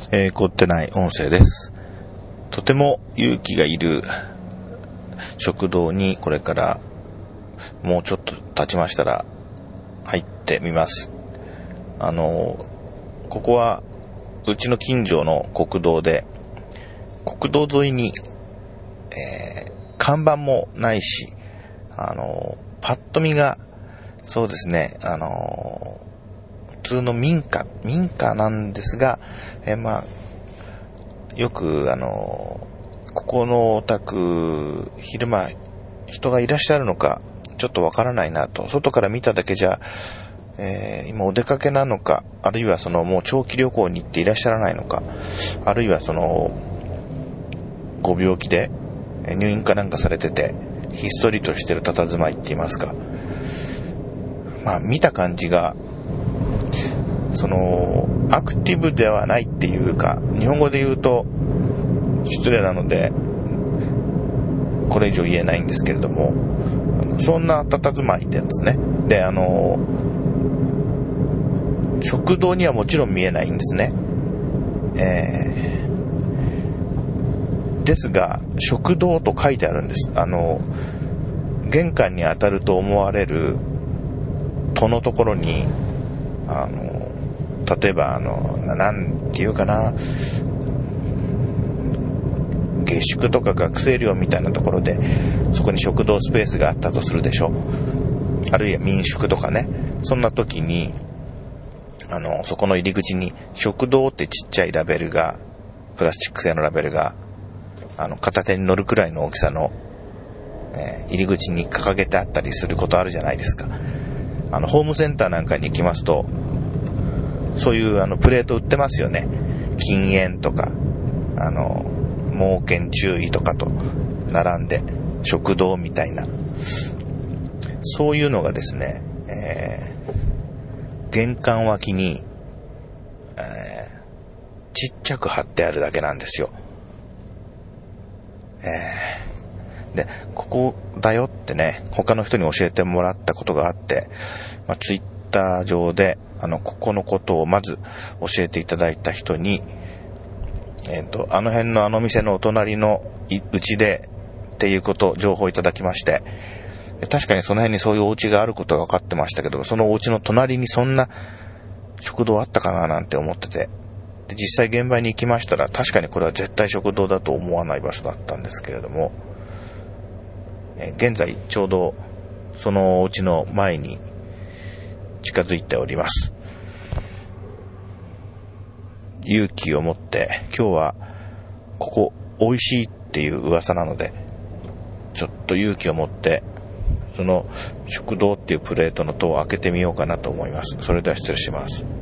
凝ってない音声です。とても勇気がいる食堂にこれからもうちょっと経ちましたら入ってみます。ここはうちの近所の国道で、国道沿いに、看板もないし、パッと見がそうですね、普通の民家なんですが、よくここのお宅昼間人がいらっしゃるのかちょっとわからないなと、外から見ただけじゃ、今お出かけなのか、あるいはもう長期旅行に行っていらっしゃらないのか、あるいはご病気で入院かなんかされててひっそりとしてる佇まいって言いますか、見た感じがアクティブではないっていうか、日本語で言うと失礼なのでこれ以上言えないんですけれども、そんな佇まいですね。で、食堂にはもちろん見えないんですね。ですが食堂と書いてあるんです。玄関に当たると思われる戸のところに例えばなんていうかな、下宿とか学生寮みたいなところでそこに食堂スペースがあったとするでしょ。あるいは民宿とかね、そんな時にそこの入り口に食堂ってちっちゃいラベルが、プラスチック製のラベルが片手に乗るくらいの大きさの、入り口に掲げてあったりすることあるじゃないですか。ホームセンターなんかに行きますとそういうプレート売ってますよね。禁煙とか猛犬注意とかと並んで食堂みたいな、そういうのがですね、玄関脇に、ちっちゃく貼ってあるだけなんですよ。で、ここだよってね、他の人に教えてもらったことがあって、ツイッター上でここのことをまず教えていただいた人に、あの辺の店のお隣のうちでっていうこと情報をいただきまして、確かにその辺にそういうお家があることが分かってましたけど、そのお家の隣にそんな食堂あったかななんて思ってて、で実際現場に行きましたら確かにこれは絶対食堂だと思わない場所だったんですけれども、現在ちょうどそのお家の前に近づいております。勇気を持って今日はここ美味しいっていう噂なので、ちょっと勇気を持ってその食堂っていうプレートの戸を開けてみようかなと思います。それでは失礼します。